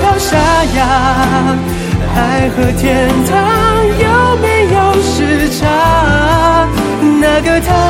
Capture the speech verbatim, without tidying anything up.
好沙哑？爱和天堂有没有时差？那个他